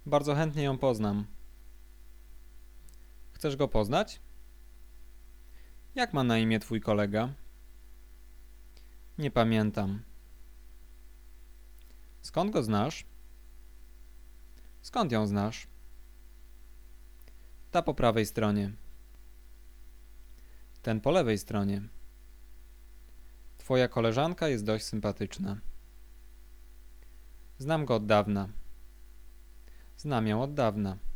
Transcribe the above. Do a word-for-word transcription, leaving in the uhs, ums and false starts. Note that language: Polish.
Bardzo chętnie ją poznam. Chcesz go poznać? Jak ma na imię twój kolega? Nie pamiętam. Skąd go znasz? Skąd ją znasz? Ta po prawej stronie. Ten po lewej stronie. Twoja koleżanka jest dość sympatyczna. Znam go od dawna. Znam ją od dawna.